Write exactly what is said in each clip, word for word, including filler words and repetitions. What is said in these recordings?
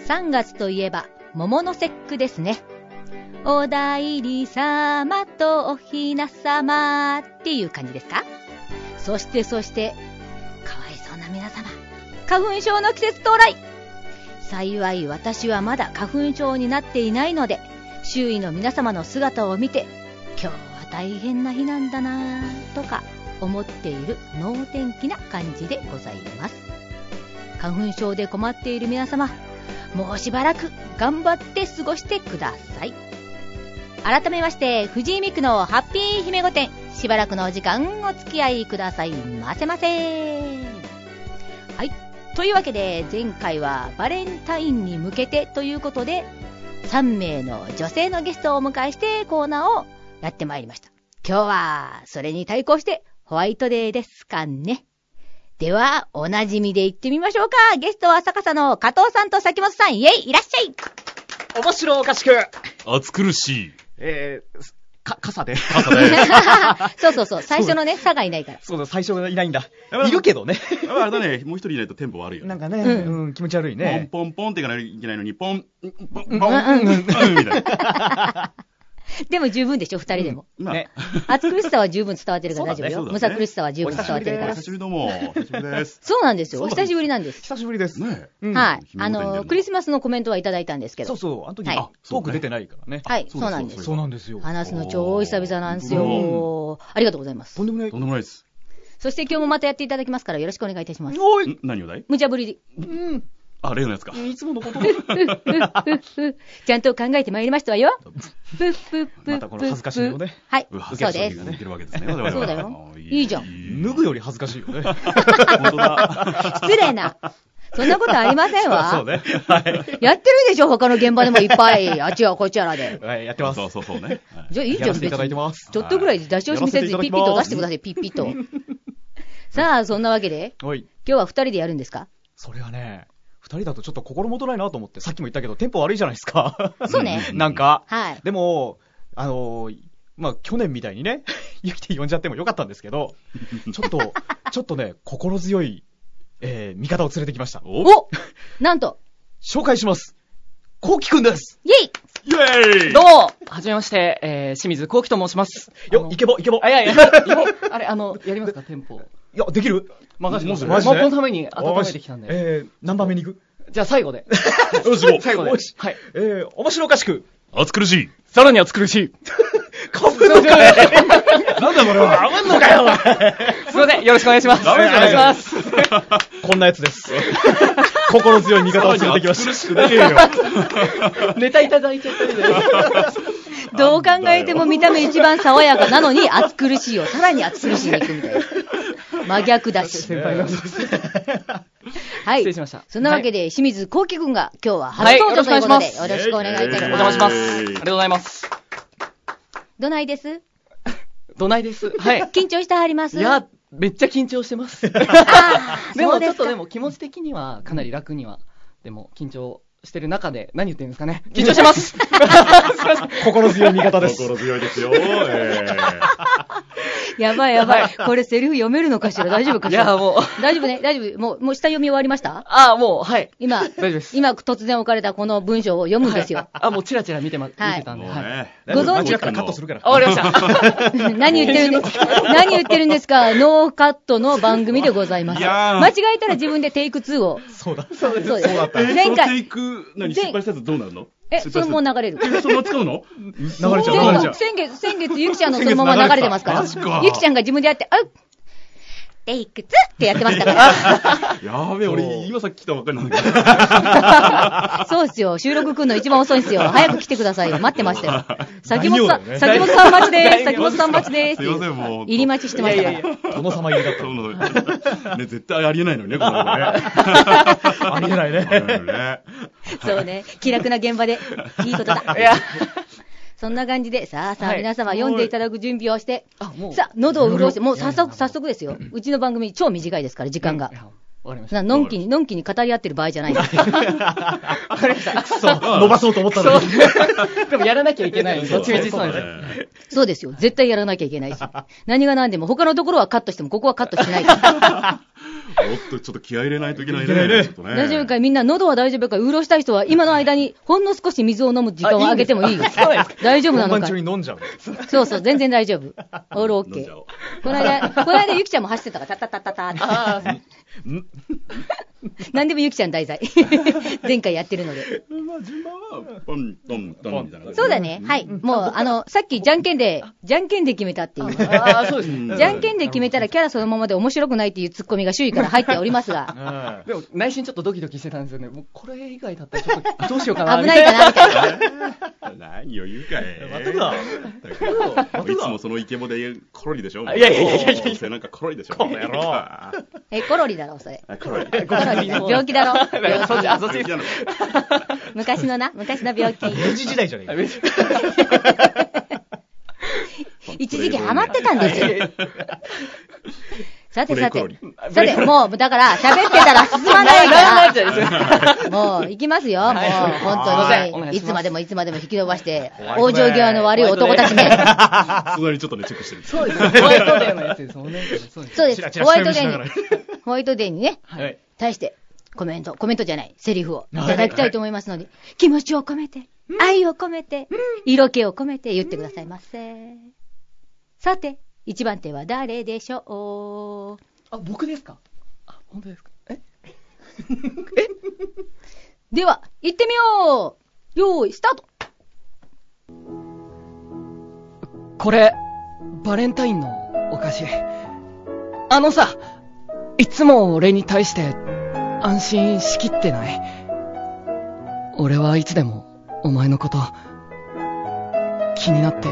さんがつといえば桃の節句ですね。お代理様とおひな様っていう感じですか。そしてそしてかわいそうな皆様、花粉症の季節到来。幸い私はまだ花粉症になっていないので、周囲の皆様の姿を見て今日は大変な日なんだなとか思っている能天気な感じでございます。花粉症で困っている皆様、もうしばらく頑張って過ごしてください。改めまして藤井美久のハッピー姫御殿、しばらくのお時間お付き合いくださいませませ。はい、というわけで前回はバレンタインに向けてということでさんめいの女性のゲストをお迎えしてコーナーをやってまいりました。今日はそれに対抗してホワイトデーですかね。ではおなじみで行ってみましょうか。ゲストは逆さの加藤さんと崎本さん、イエイ、いらっしゃい。 面白おかしく暑苦しい。 えー、か、傘で。 傘で。 そうそうそう。最初のね、差がいないから。 そうだ、最初がいないんだ。いるけどね。 あれだね、もう一人いないとテンポ悪いよね。 なんかね、 うん、 うん、気持ち悪いね。 ポンポンポンっていかないといけないのに、ポン、ポン、ポン、 うん、 ポン、 うん、 うん、みたいな。 でも十分でしょ、二人でも。 まあ、 ね。 暑苦しさは十分伝わってるから大丈夫よ。 そうだねむさ苦しさは十分伝わってるから。 久しぶりどうも。久しぶりです。 そうなんですよ。おそうなんです久しぶりなんです。 久しぶりです。 ねうん、 はい。 うんあの、クリスマスのコメントはいただいたんですけど。 そうそう、あの時、 はいあ、トーク出てないからね。 はい、 そそううなんです。 そうなんですよ。 話すの超久々なんですうよ。ありがとうございますとん。でもない。 とんでもないです。 そして今日もまたやっていただきますからよろしくお願いいたします。 おいん何をだい無茶ぶりで。 うん。 あ、例のやつか。 いつものことちゃんと考えてまいりましたわよ。ふっふっふっまたこの恥ずかしいのね。 はい、 うわそうです。 受けるわけですね。我々はそうだよあいいじゃん脱ぐより恥ずかしいよね。 本当だ。 失礼な。そんなことありませんわ。 そうね。はい。 やってるでしょ、他の現場でもいっぱい。あっちはこっちはらで。 はい、やってます。 そうそうそうね。はいじゃあいいじゃん、 やらせていただいてます。 ちょっとぐらい出し惜しみせずにピッピッと出してください、ピッピッと。さあ、そんなわけで、 おい。 今日は二人でやるんですか？ それはね、二人だとちょっと心もとないなと思って、さっきも言ったけど、テンポ悪いじゃないですか。 そうね。 なんか。 はい。 でも、あのー、まあ、去年みたいにね、ゆきて呼んじゃってもよかったんですけど、ちょっと、ちょっとね、心強い、えー、味方を連れてきました。 おおなんと、 紹介します。こうきくんです。 イェイイェーイどうも、はじめまして、えー、清水幸喜と申します。 よ、イケボ、イケボ。 あ、いやいや、よあれ、あの、やりますか、テンポ。 いや、できる？ 任せてください。 マジでまあこのために温めてきたんで。 えー、何番目に行く？ じゃあ最後で。 よし、行こう。 最後で。 よしはい。 えー、面白おかしく。 暑苦しい。 さらに暑苦しい。 かぶるのかいなんだこれは。かぶんのかよ、お前。 すいません、よろしくお願いします。 ダメじゃないお願いします。 こんなやつです。心強い味方を連れてきました。 暑苦しくねえよ。 ネタいただいちゃったみたいな。 どう考えても見た目一番爽やかなのに暑苦しいをさらに暑苦しいに行くみたいな。真逆だし。 先輩が。 はい。 失礼しましたそんなわけで、清水幸喜くんが今日は初登場ということで、よろしくお願いいたします。 お邪魔します。ありがとうございます。 どないですどないです。はい。 緊張してはりますいや、めっちゃ緊張してます。 あーでもちょっとそうですかでも気持ち的にはかなり楽には、でも緊張してる中で何言ってるんですかね。緊張してます。 心強い味方です。 心強いですよ。えやばいやばい。これセリフ読めるのかしら大丈夫かしらいや、もう、 大丈夫ね大丈夫もう、もう下読み終わりましたああ、もう、はい。 今、 大丈夫です。 今突然置かれたこの文章を読むんですよ。 あ、もうチラチラ見てま、見はいーてたんで。はい。 もうね。 ご存知間違ったらカットするから。 あ、わかりました。 何言ってるんですか何言ってるんですかノーカットの番組でございます。 いやー間違えたら自分でテイクツーを。 そうだ。 そうです。そうです。 だったえー、 前回そのテイク、何、失敗したやつどうなるの？ え、そのまま流れる。 え、そのまま使うの？ 流れちゃう、流れちゃう。 先月、先月、ゆきちゃんのそのまま流れてますからマジか。 ゆきちゃんが自分でやって、あっテイクツーってやってましたから。 やべえ、俺、今さっき来たばっかりなんだけど。 そうですよ。収録来るの一番遅いんですよ。早く来てくださいよ。待ってましたよ。崎本さん、 大名だよね崎本さん待ちです。崎本さん待ちです。 すいません、もう。 入り待ちしてましたから。 いやいやい殿様入りだったそうなのね、絶対ありえないのにね、この子ね。 ありえないありえないね。 ね。 そうね。気楽な現場で。いいことだ。 いや、 そんな感じで、さあさあ、 はい皆様読んでいただく準備をして、 あ、もう。 さあ、喉を潤して、もう早速、早速ですよ。うちの番組超短いですから、時間がい。やわかりました。 なのんきに、のんきに語り合ってる場合じゃないんですよ。 わかりました。 そう、伸ばそうと思ったのに。 でもやらなきゃいけないので、どっちみちそうです。 ね。 そうですよ。絶対やらなきゃいけないし。何が何でも、他のところはカットしても、ここはカットしない。 っとちょっと気合い入れないといけないいけないねね。ちょっとね大丈夫かい？みんな喉は大丈夫かい？うろしたい人は今の間にほんの少し水を飲む時間をあげてもいいよ。大丈夫なの本番中かい？ に飲んじゃう。 そうそう、全然大丈夫。オールオッケー。 飲んじゃおう。 この間、この間ゆきちゃんも走ってたから、タタタタタって。 あー何でもゆきちゃん題材。前回やってるので。 まあ順番は、ポン、トン、トンみたいな感じ。 そうだね。はい。もう、あの、さっきじゃんけんで、じゃんけんで決めたっていう。 あー、そうですね。 じゃんけんで決めたらキャラそのままで面白くないっていうツッコミが周囲から入っておりますが、 でも内心ちょっとドキドキしてたんですよね。もうこれ以外だったらちょっとどうしようかな。 危ないかなみたいな。 何を言うかい。 まただ。 いつもそのイケボでコロリでしょ。 いやいやいやいやいやどうせなんかコロリでしょ。 この野郎。 え、コロリだろ、それ。 あコロリ。 コロリ。病気だろ。病そっち、あ、そっち。 なの。 昔のな、昔の病気。 明治時代じゃねえか。 一時期ハマってたんですよ。さてさてブレイク、 さて、もう、だから、喋ってたら進まないなっちゃから、もう、行きますよ、もう、 はい本すいませんお当に。 願いしますいつまでもいつまでも引き伸ばして、往生際の悪い男たちめ。 隣にちょっとね、チェックしてる。 そうですね。ホワイトデーのやつですもんね。そうです。 そうですチラ。チラホワイトデーに下読みしなが、 ホワイトデーにね、 はい。 対して、コメント、コメントじゃない、セリフをいただきたいと思いますので、気持ちを込めて、愛を込めて、色気を込めて言ってくださいませ。さて、一番手は誰でしょう？ あ、僕ですか？あ、本当ですか？えでは、行ってみよう！よーい、スタート！ これ、バレンタインのお菓子。あのさ、いつも俺に対して安心しきってない？俺はいつでもお前のこと気になって。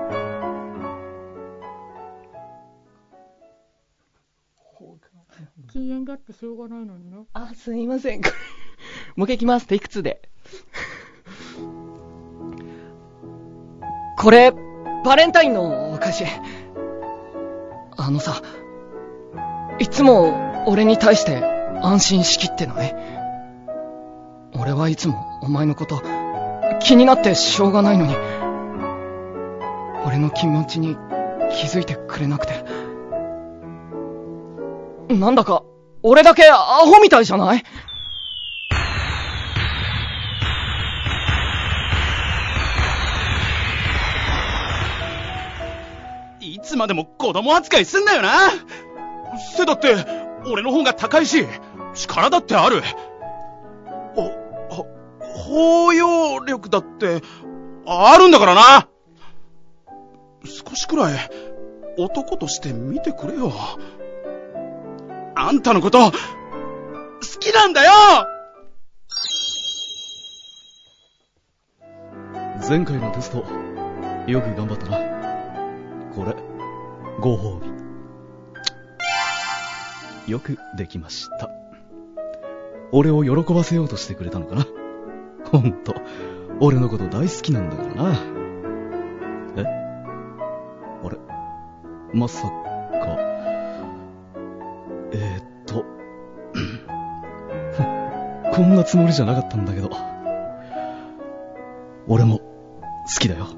禁煙があってしょうがないのにね。 あ、すいません。もう一回いきます。テイクツーで。これ、バレンタインのお菓子。あのさ、いつも俺に対して安心しきってない？俺はいつもお前のこと気になってしょうがないのに、俺の気持ちに気づいてくれなくて。なんだか、俺だけアホみたいじゃない？ いつまでも子供扱いすんなよな。背だって俺の方が高いし、力だってある。お、ほ、包容力だってあるんだからな。少しくらい男として見てくれよ。あんたのこと好きなんだよ。 前回のテストよく頑張ったな。これご褒美。よくできました。俺を喜ばせようとしてくれたのかな。ほんと俺のこと大好きなんだからな。えあれまさかえー、っとこんなつもりじゃなかったんだけど、俺も好きだよ。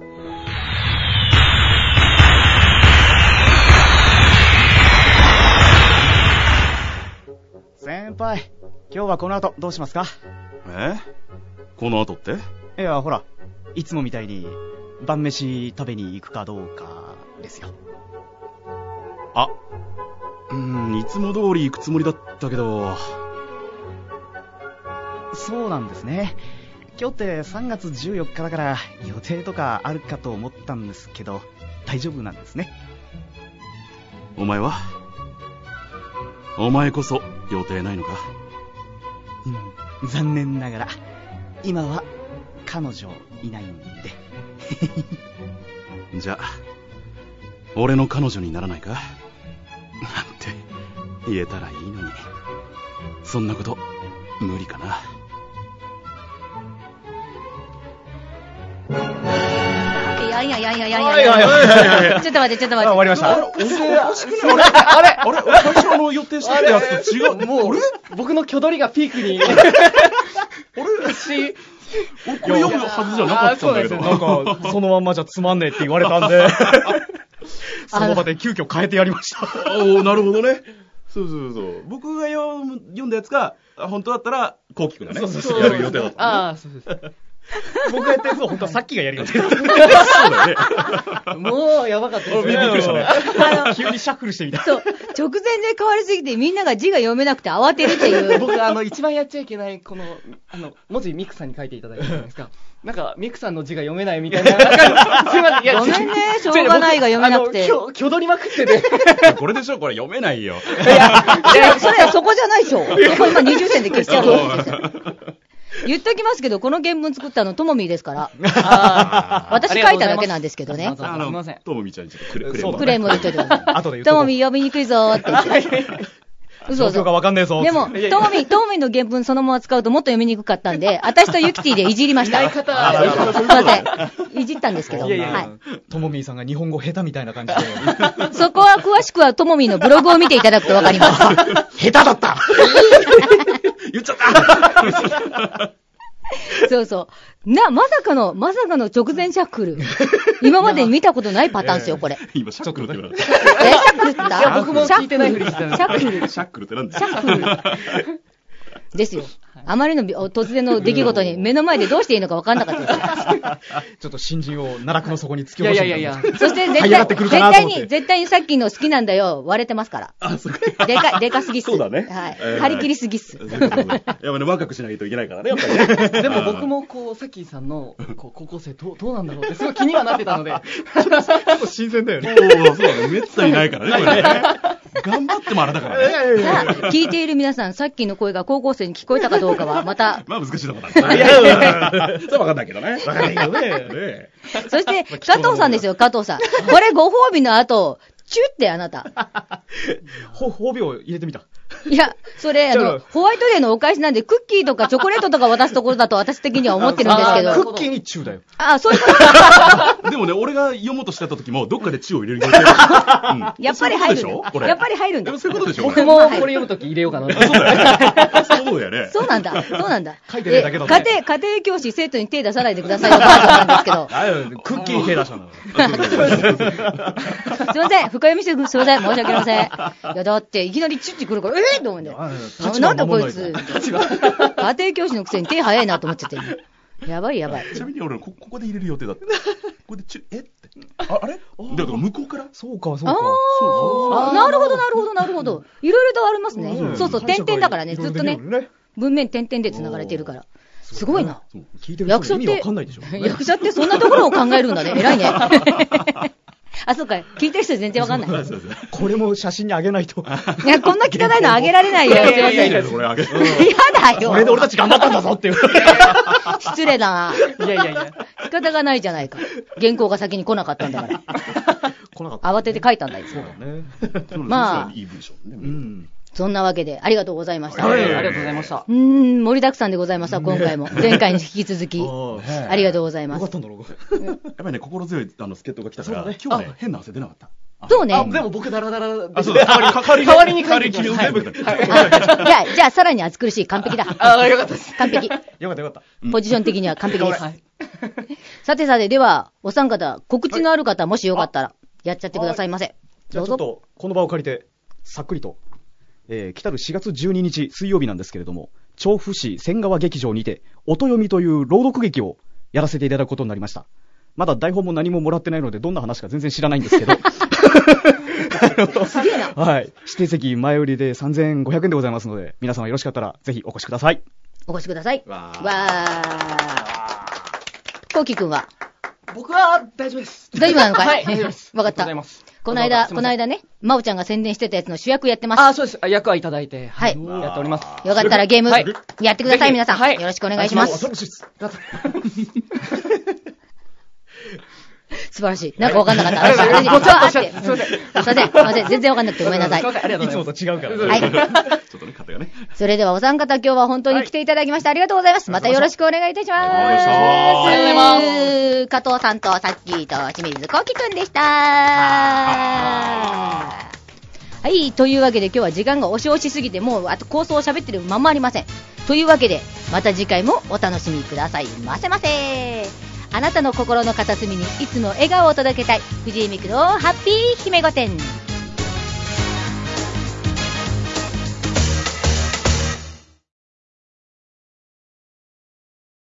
先輩、今日はこの後どうしますか？ え？この後って？ いや、ほら、いつもみたいに晩飯食べに行くかどうかですよ。 あ、うーん、いつも通り行くつもりだったけど。 そうなんですね。今日ってさんがつじゅうよっかだから予定とかあるかと思ったんですけど、大丈夫なんですね。 お前は？お前こそ予定ないのか？ うん、残念ながら今は彼女いないんで。 じゃあ俺の彼女にならないか？なんて言えたらいいのに。そんなこと無理かな。 いやいやいやいやいやいやいや。ちょっと待って、ちょっと待って。 終わりました。 あれ、あれあれ最初の予定してたやつと違う。 もう、僕の挙取りがピークに。 俺、し、これ読むはずじゃなかったんだけど。 なんか、そのまんまじゃつまんねえって言われたんで、その場で急遽変えてやりました。 おー、なるほどね。 そうそうそう。僕が読む読んだやつが、本当だったら、こうきくんがね、 そうそうそうやる予定だった、ね。 ああ、そうです。 僕がやったやつを本当はさっきがやる予定だった。 そうだよね。 もう、やばかったですね。 びっくりしたね。 あの急にシャッフルしてみた。 そう。直前で変わりすぎてみんなが字が読めなくて慌てるっていう。 僕、あの、一番やっちゃいけない、この、あの、文字ミクさんに書いていただいたじゃないですか。なんか、ミクさんの字が読めないみたいな。すいません、いや、 ごめんね、しょうがないが読めなくて。 あの、きょどりまくってて。 これでしょこれ読めないよ。 いや、いや、それはそこじゃないでしょ。そこ今にじゅってんで消しちゃうの。言っときますけど、この原文作ったのともみーですから。 あ私書いただけなんですけどね。 あすいません。 ともみちゃんにちょっとクレクレーム。 クレームを言っといてください。 後で言っとこう。 ともみー読みにくいぞーって言って。嘘状況がわかんねえぞ。 でも、トモミ、トモミの原文そのまま使うともっと読みにくかったんで、私とユキティでいじりました。 相方すいません。いじったんですけど。 いやいやいや、 はい。 ともみーさんが日本語下手みたいな感じで。 そこは詳しくはトモミーのブログを見ていただくとわかります。 下手だった言っちゃったそうそう。な、まさかの、まさかの直前シャッフル。今まで見たことないパターンですよ、これ。 今、シャックルって言われた。 え、シャッフルって言った？ いや僕も聞いてないふりしてたんですシャッフル。 シャックルってなんだシャッフル。ですよ。あまりの突然の出来事に目の前でどうしていいのか分かんなかったですちょっと新人を奈落の底に突き落として。 いやいやいや。 そして絶対、絶対に、絶対にさっきの好きなんだよ、割れてますから。 あ、そうか。 でか、でかすぎっす。 そうだね。 はい。 えー張り切りすぎっす。 やっぱね、若くしないといけないからね、やっぱりね。 でも僕もこう、さっきさんのこう高校生どう、どうなんだろうってすごい気にはなってたので。 ちょっと新鮮だよね。 おー、そうだね。めったにないからね、これね。頑張ってもあれだからね。 さあ、聞いている皆さん、さっきの声が高校生に聞こえたかどうかは、また。 まあ難しいとこだね。いやいやいや、それはわかんないけどね。わかんないけどね。 そして、加藤さんですよ、加藤さん。これご褒美の後、チュってあなた。 ほ、褒美を入れてみた。 いや、それ、あの、ホワイトデーのお返しなんで、クッキーとかチョコレートとか渡すところだと私的には思ってるんですけど。 クッキーにチューだよ。 あ、そういうことでもね、俺が読もうとしてた時も、どっかでチューを入れる予定だ。 やっぱり入るんだ。やっぱり入るんだ。 そういうことでしょ。 僕もこれ読むとき入れようかな。 そうだよ。そうだよね。 そうなんだ。そうなんだ。 書いてないだけだ家庭、家庭教師生徒に手出さないでくださいよ、バージョンなんですけど。 クッキーに手出したんだ。 すいません、深読みしてくすいません、申し訳ありません。いや、だって、いきなりチュッてくるから、えぇ、と思うんだよ。なんだこいつ。家庭教師のくせに手早いなと思っちゃってる。やばいやばい。 ちなみに俺こ、ここで入れる予定だった。ここでチュ、えって。あ、あれだから向こうからそうか、そうか。 ああ、なるほど、なるほど、なるほど。いろいろとありますね。そうそう、点々だからね、ずっとね。文面点々で繋がれてるから。すごいな。役者って、役者ってそんなところを考えるんだね。偉いね。あ、そうか。聞いてる人全然わかんない。 これも写真にあげないと。 いや、こんな汚いのあげられないよ。すいません。やだよ。 これで俺たち頑張ったんだぞっていう。 失礼だな。 いやいやいや。 仕方がないじゃないか。原稿が先に来なかったんだから。 来なかった。 慌てて書いたんだよ。そうだね。 まあ、いい文章ね。 うん。 そんなわけで、ありがとうございました。 はい、ありがとうございました。 うーん、盛りだくさんでございました、今回も。前回に引き続き。ありがとうございます。 よかったんだろう。 やっぱりね、心強いあの助っ人が来たから、今日ね、変な汗出なかった。 そうね。 でも僕ダラダラあ、そうだ。代わりに、 代わりに代わりに全部。 じゃあ、じゃあ、さらに暑苦しい。完璧だ。 あ、よかったです。 完璧。 よかったよかった。 ポジション的には完璧です。さてさて、では、お三方、告知のある方、もしよかったら、やっちゃってくださいませ。 じゃあちょっと、この場を借りて、さっくりと。えー、来たるしがつじゅうににち水曜日なんですけれども、調布市千川劇場にて音読みという朗読劇をやらせていただくことになりました。まだ台本も何ももらってないのでどんな話か全然知らないんですけどすげえな。 はい、指定席前売りでさんぜんごひゃくえんでございますので、皆様よろしかったらぜひお越しください。 お越しください。 わーわー。こうきくんは僕は大丈夫です。 大丈夫なのかい？ はい、大丈夫です。 わかった。この間、この間ね、まおちゃんが宣伝してたやつの主役やってます。 あ、そうです。役はいただいて。 はい。 やっております。 よかったらゲーム、やってください、皆さん。 はい。 よろしくお願いします。素晴らしい。なんかわかんなかった。 ごちゃっとしちゃって。 すいません。すいません。すいません。全然わかんなくてごめんなさい。 すいません。ありがとうございます。 いつもと違うから。 はい。 ちょっとね、肩がね。 それではお三方今日は本当に来ていただきましてありがとうございます。またよろしくお願いいたします。 ありがとうございます。加藤さんとさっきと清水こうきくんでした。はい。というわけで今日は時間が押し押しすぎてもうあと構想を喋ってるままありません。というわけでまた次回もお楽しみくださいませませ。あなたの心の片隅にいつも笑顔を届けたい藤井美久のハッピー姫御殿。